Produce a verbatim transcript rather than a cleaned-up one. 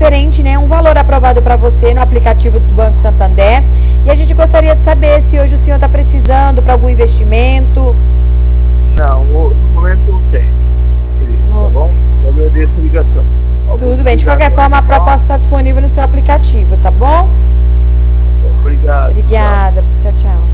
referente, né, um valor aprovado para você no aplicativo do Banco Santander. E a gente gostaria de saber se hoje o senhor está precisando para algum investimento. Não, no momento não tem. Tá bom? Eu agradeço a ligação. Tudo bem, de qualquer forma a proposta está disponível no seu aplicativo, tá bom? Obrigado. Obrigada, tchau, tchau.